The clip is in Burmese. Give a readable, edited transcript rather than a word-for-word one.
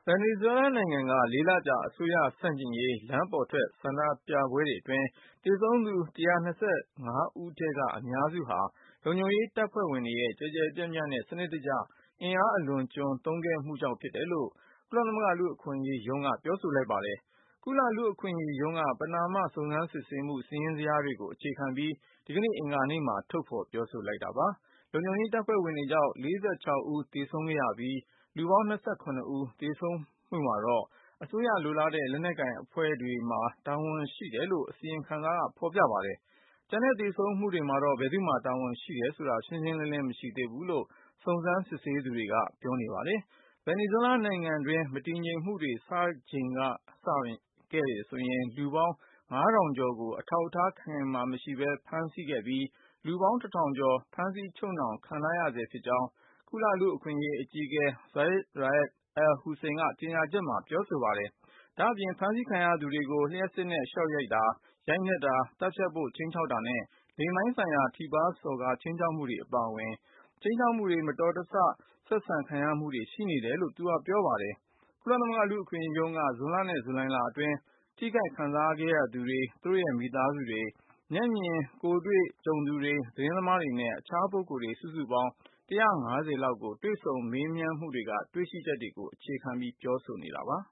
ဗင်နီဇွဲလားနိုင်ငံက 4 လကြာ အစိုးရဆန့်ကျင်ရေး လမ်းပေါ်ထွက်ဆန္ဒပြပွဲတွေအတွင်း သေဆုံးသူ ဦးထဲက အများစုဟာ လုံခြုံရေးတပ်ဖွဲ့ဝင်တွေရဲ့ ကျယ်ကျယ်ပြန့်ပြန့်နဲ့ စနစ်တကျ အင်အားအလွန်အကျွံသုံးခဲ့မှုကြောင့်ဖြစ်တယ်လို့ ကုလသမဂ္ဂလူ့အခွင့်အရေးရုံးက ပြောဆိုလိုက်ပါတယ်။ ကုလလူ့အခွင့်အရေးရုံးက ပဏာမစုံစမ်းစစ်ဆေးမှု စာရင်းဇယားတွေကို အခြေခံပြီး ဒီကနေ့ အင်္ဂါနေ့မှာ ထုတ်ဖေါ်ပြောဆိုလိုက်တာပါ။ လုံခြုံရေးတပ်ဖွဲ့ဝင်တွေကြောင့် ဦး သေဆုံးခဲ့ရပြီး လူပေါင်း ဦး သေဆုံးမှုမှာတော့ အစိုးရလိုလားတဲ့ လက်နက်ကိုင်အဖွဲ့တွေမှာ တာဝန်ရှိတယ်လို့ အစီရင်ခံစာက ဖေါ်ပြပါတယ်။ ကျန်တဲ့သေဆုံးမှုတွေမှာတော့ ဘယ်သူ့မှာ တာဝန်ရှိတယ်ဆိုတာ ရှင်းရှင်းလင်းလင်း မရှိသေးဘူးလို့ စုံစမ်းစစ်ဆေးသူတွေက ပြောနေပါတယ်။ ဗင်နီဇွဲလားနိုင်ငံတွင်း မတည်ငြိမ်မှုတွေ စချိန်ကစခဲ့ဆိုရင် လူပေါင်း ကျော်ကို အထောက်အထား ခိုင်ခိုင်မာမာမရှိဘဲ ဖမ်းဆီးခဲ့ပြီး လူပေါင်း ကျော် ဖမ်းဆီးချုပ်နှောင်ခံထားရဆဲဖြစ်ကြောင်း ကုလလူ့အခွင့်အရေးအကြီးအကဲ Zeid Ra'ad al-Hussein က ကြေညာချက်မှာ ပြောဆိုပါတယ်။ ဒါ့အပြင် ဖမ်းဆီးခံရသူတွေကို လျှပ်စစ်နဲ့ ရှော့တိုက်တာ၊ ရိုက်နှက်တာ၊ သတ်ဖြတ်ဖို့ ခြိမ်းခြောက်တာနဲ့ လိင်ပိုင်းဆိုင်ရာ ထိပါးစော်ကား ခြိမ်းခြောက်မှုတွေ အပါအဝင် ခြိမ်းခြောက်မှုတွေ၊ မတော်တဆ ဆက်ဆံခံရမှုတွေ ရှိနေတယ်လို့ သူက ပြောပါတယ်။ ကုလသမဂ္ဂလူ့အခွင့်အရေးရုံးက ဇွန်လနဲ့ ဇူလိုင်လအတွင်း ထိခိုက်ခံစားခဲ့ရသူတွေ၊ သူတို့ရဲ့မိသားစုတွေ၊ မျက်မြင်ကိုယ်တွေ့ကြုံသူတွေ၊ သတင်းသမားတွေနဲ့ အခြားပုဂ္ဂိုလ်တွေ စုစုပေါင်း လောက်ကို တွေ့ဆုံမေးမြန်းမှုတွေက တွေ့ရှိချက်တွေကို အခြေခံပြီး ပြောဆိုနေတာပါ